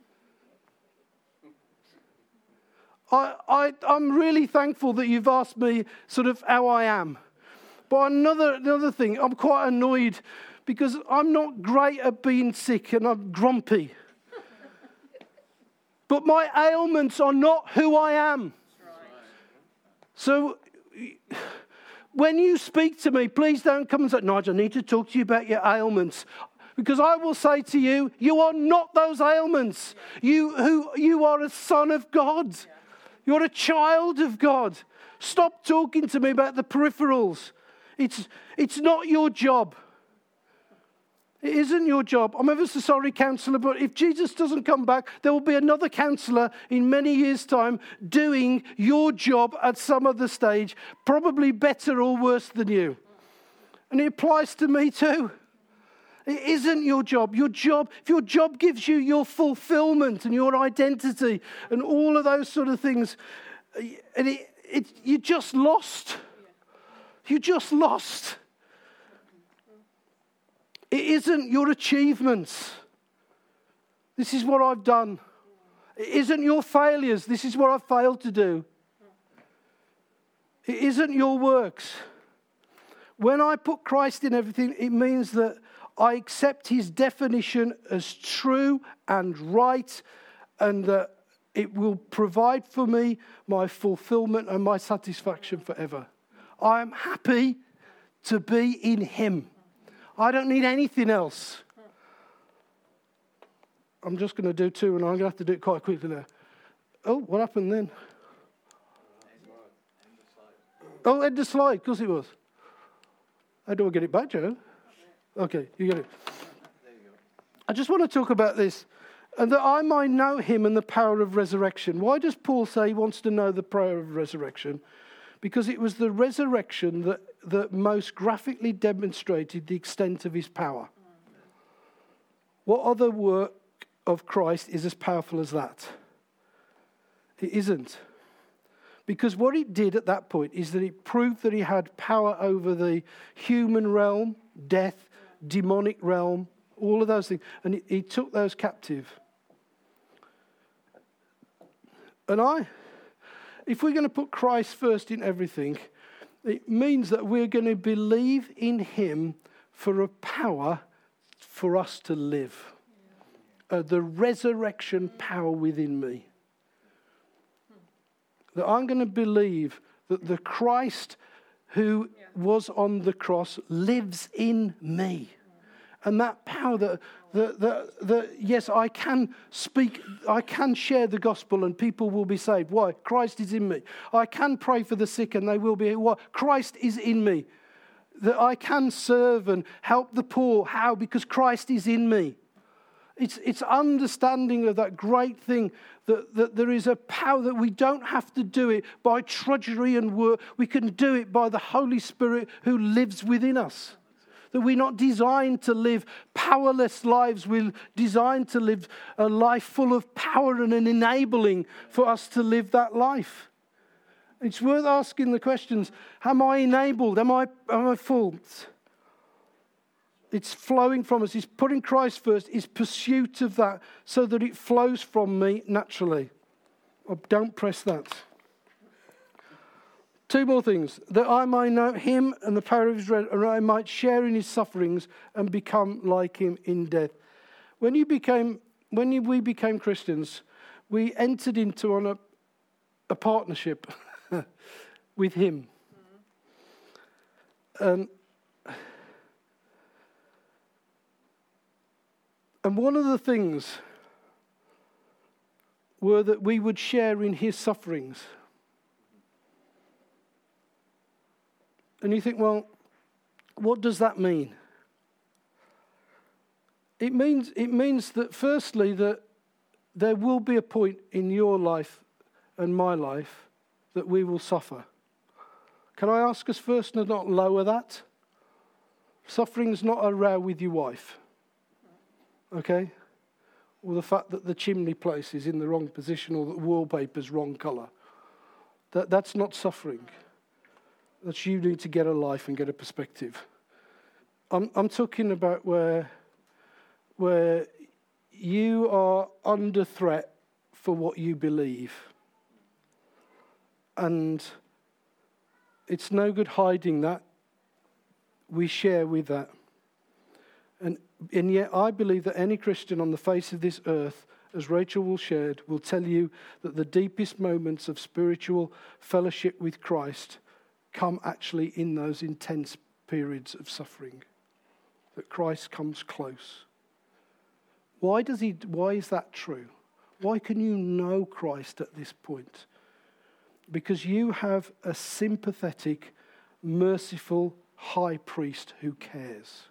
I, I, I'm really thankful that you've asked me sort of how I am. But another, another thing, I'm quite annoyed because I'm not great at being sick and I'm grumpy. But my ailments are not who I am. So when you speak to me, please don't come and say, Nigel, I need to talk to you about your ailments. Because I will say to you, you are not those ailments. You, who, you are a son of God. You're a child of God. Stop talking to me about the peripherals. It's, it's not your job. It isn't your job. I'm ever so sorry, counsellor, but if Jesus doesn't come back, there will be another counsellor in many years' time doing your job at some other stage, probably better or worse than you. And it applies to me too. It isn't your job. Your job, if your job gives you your fulfillment and your identity and all of those sort of things, and it, it, you're just lost. You're just lost. It isn't your achievements. This is what I've done. It isn't your failures. This is what I've failed to do. It isn't your works. When I put Christ in everything, it means that I accept his definition as true and right, and that it will provide for me my fulfillment and my satisfaction forever. I am happy to be in him. I don't need anything else. I'm just going to do two, and I'm going to have to do it quite quickly now. Oh, what happened then? Oh, end the slide, of course it was. How do I get it back, Joe? Okay, you get it. I just want to talk about this. And that I might know him and the power of resurrection. Why does Paul say he wants to know the power of resurrection? Because it was the resurrection that, that most graphically demonstrated the extent of his power. What other work of Christ is as powerful as that? It isn't. Because what it did at that point is that it proved that he had power over the human realm, death, demonic realm, all of those things. And he, he took those captive. And I, if we're going to put Christ first in everything, it means that we're going to believe in him for a power for us to live. Uh, the resurrection power within me. That I'm going to believe that the Christ who was on the cross lives in me. And that power that, that, that, that, yes, I can speak, I can share the gospel and people will be saved. Why? Christ is in me. I can pray for the sick and they will be. Why? Christ is in me. That I can serve and help the poor. How? Because Christ is in me. It's, it's understanding of that great thing that, that there is a power that we don't have to do it by trudgery and work. We can do it by the Holy Spirit who lives within us. That we're not designed to live powerless lives. We're designed to live a life full of power and an enabling for us to live that life. It's worth asking the questions, am I enabled? Am I, am I full? It's flowing from us. It's putting Christ first. It's pursuit of that so that it flows from me naturally. Oh, don't press that. Two more things. That I might know him and the power of his resurrection, and I might share in his sufferings and become like him in death. When you became, when you, we became Christians, we entered into on a, a partnership with him. And And one of the things were that we would share in his sufferings. And you think, well, what does that mean? It means it means that firstly that there will be a point in your life and my life that we will suffer. Can I ask us first to not lower that? Suffering's not a row with your wife. Okay? Or the fact that the chimney place is in the wrong position or that the wallpaper's wrong colour. That, that's not suffering. That's you need to get a life and get a perspective. I'm, I'm talking about where, where you are under threat for what you believe. And it's no good hiding that. We share with that. And And yet I believe that any Christian on the face of this earth, as Rachel will share, will tell you that the deepest moments of spiritual fellowship with Christ come actually in those intense periods of suffering. That Christ comes close. Why does he? Why is that true? Why can you know Christ at this point? Because you have a sympathetic, merciful high priest who cares.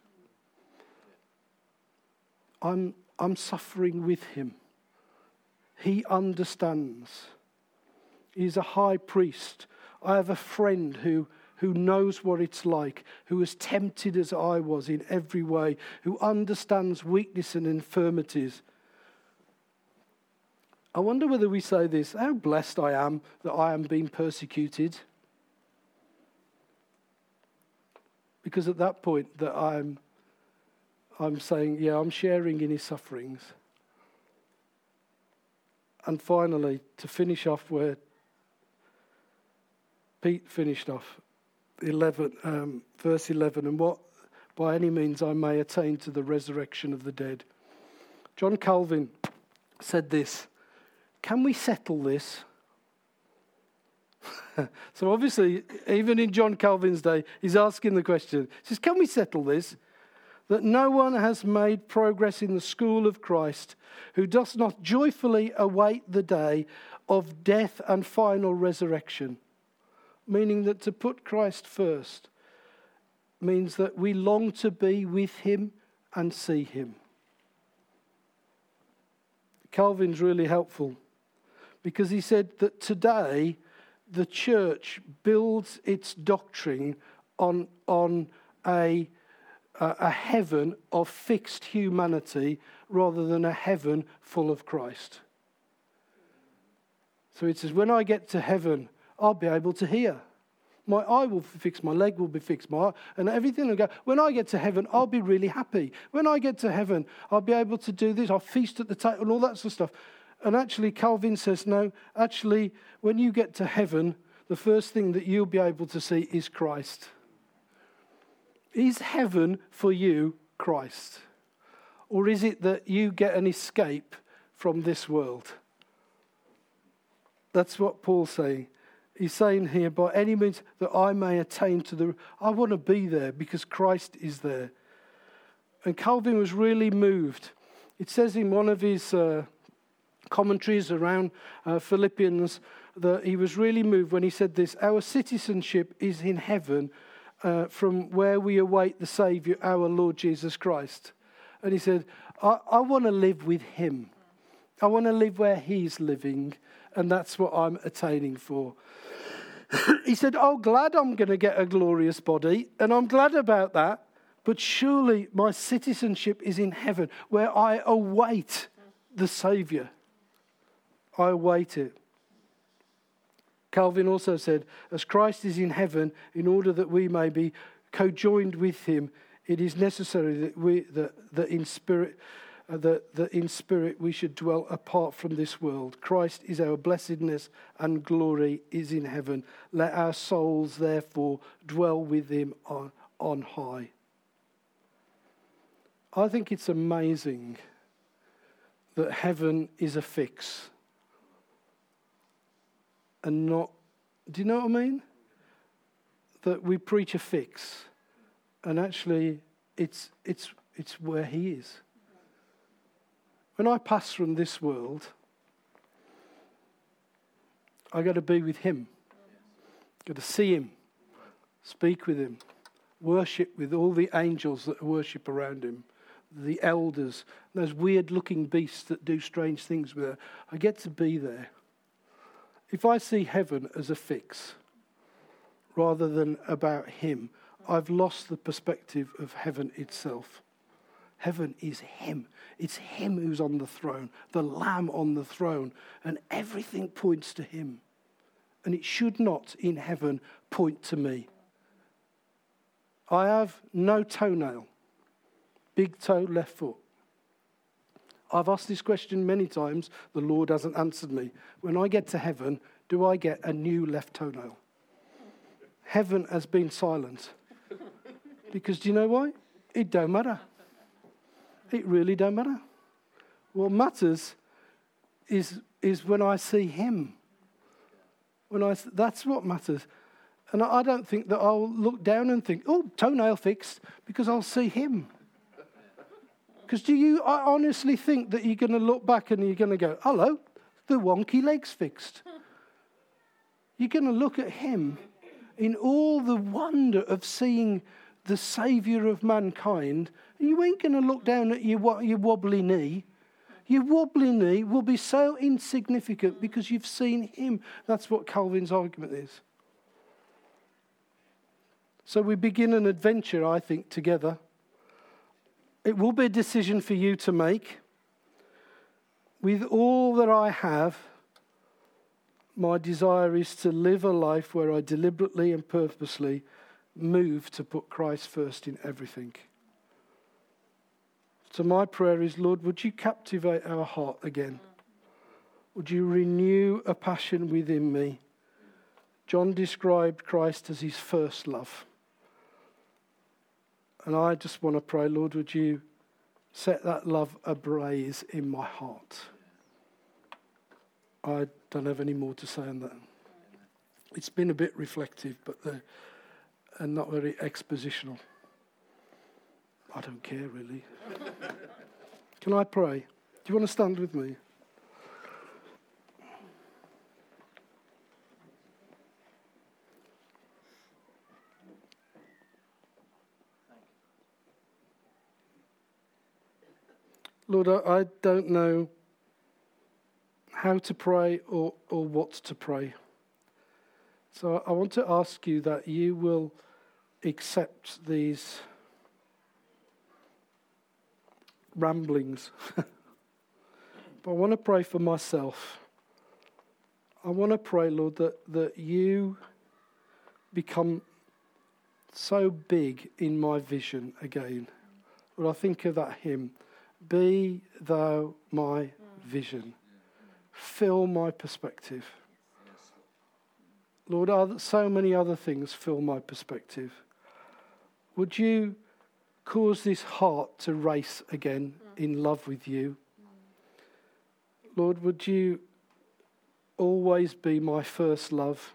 I'm, I'm suffering with him. He understands. He's a high priest. I have a friend who, who knows what it's like, who is tempted as I was in every way, who understands weakness and infirmities. I wonder whether we say this, how blessed I am that I am being persecuted. Because at that point that I'm I'm saying, yeah, I'm sharing in his sufferings. And finally, to finish off where Pete finished off, eleven, um, verse eleven, and what by any means I may attain to the resurrection of the dead. John Calvin said this, can we settle this? So obviously, even in John Calvin's day, he's asking the question, he says, can we settle this? That no one has made progress in the school of Christ who does not joyfully await the day of death and final resurrection. Meaning that to put Christ first means that we long to be with him and see him. Calvin's really helpful because he said that today the church builds its doctrine on, on a a heaven of fixed humanity rather than a heaven full of Christ. So it says, when I get to heaven, I'll be able to hear. My eye will be fixed, my leg will be fixed, my eye, and everything will go. When I get to heaven, I'll be really happy. When I get to heaven, I'll be able to do this. I'll feast at the table and all that sort of stuff. And actually, Calvin says, no, actually, when you get to heaven, the first thing that you'll be able to see is Christ. Is heaven for you Christ? Or is it that you get an escape from this world? That's what Paul's saying. He's saying here, by any means that I may attain to the... I want to be there because Christ is there. And Calvin was really moved. It says in one of his uh, commentaries around uh, Philippians that he was really moved when he said this, our citizenship is in heaven, Uh, from where we await the Saviour, our Lord Jesus Christ. And he said, I, I want to live with him. I want to live where he's living, and that's what I'm attaining for. He said, oh, glad I'm going to get a glorious body, and I'm glad about that, But surely my citizenship is in heaven, where I await the Saviour. I await it. Calvin also said, as Christ is in heaven, in order that we may be co-joined with him, it is necessary that we that, that in spirit uh, that, that in spirit we should dwell apart from this world. Christ is our blessedness, and glory is in heaven. Let our souls therefore dwell with him on, on high. I think it's amazing that heaven is a fix and not, do you know what I mean? That we preach a fix and actually it's it's it's where he is. When I pass from this world, I got to be with him. Got to see him, speak with him, worship with all the angels that worship around him, the elders, those weird-looking beasts that do strange things with her. I get to be there. If I see heaven as a fix rather than about him, I've lost the perspective of heaven itself. Heaven is him. It's him who's on the throne, the Lamb on the throne, and everything points to him. And it should not, in heaven, point to me. I have no toenail, big toe, left foot. I've asked this question many times. The Lord hasn't answered me. When I get to heaven, do I get a new left toenail? Heaven has been silent. Because do you know why? It don't matter. It really don't matter. What matters is is when I see him. When I that's what matters. And I don't think that I'll look down and think, oh, toenail fixed, because I'll see him. Because do you I honestly think that you're going to look back and you're going to go, hello, the wonky leg's fixed? You're going to look at him in all the wonder of seeing the Saviour of mankind, and you ain't going to look down at your, your wobbly knee. Your wobbly knee will be so insignificant because you've seen him. That's what Calvin's argument is. So we begin an adventure, I think, together. It will be a decision for you to make. With all that I have, my desire is to live a life where I deliberately and purposely move to put Christ first in everything. So my prayer is, Lord, would you captivate our heart again? Would you renew a passion within me? John described Christ as his first love. And I just want to pray, Lord, would you set that love ablaze in my heart? I don't have any more to say on that. It's been a bit reflective, but the, and not very expositional. I don't care, really. Can I pray? Do you want to stand with me? Lord, I, I don't know how to pray or, or what to pray. So I want to ask you that you will accept these ramblings. But I want to pray for myself. I want to pray, Lord, that, that you become so big in my vision again. Lord, I think of that hymn, be thou my vision. Fill my perspective. Lord, other, so many other things fill my perspective. Would you cause this heart to race again in love with you? Lord, would you always be my first love?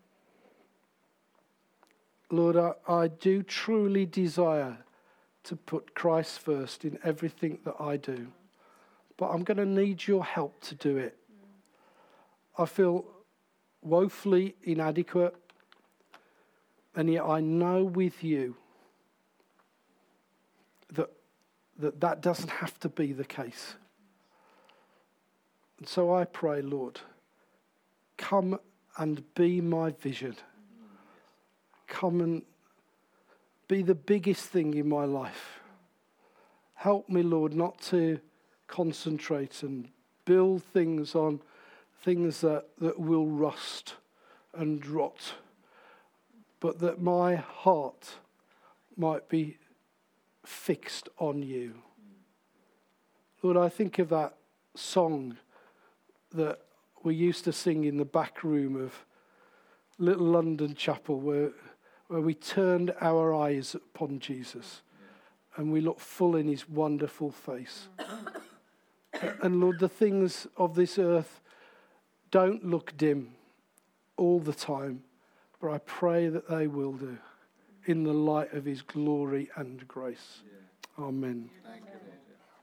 Lord, I, I do truly desire to put Christ first in everything that I do. But I'm going to need your help to do it. I feel woefully inadequate, and yet I know with you that that, that doesn't have to be the case. And so I pray, Lord, come and be my vision. Come and be the biggest thing in my life. Help me, Lord, not to concentrate and build things on things that, that will rust and rot, but that my heart might be fixed on you. Lord, I think of that song that we used to sing in the back room of Little London Chapel, where where we turned our eyes upon Jesus and we looked full in his wonderful face. And Lord, the things of this earth don't look dim all the time, but I pray that they will do in the light of his glory and grace. Amen. Thank you, Lord.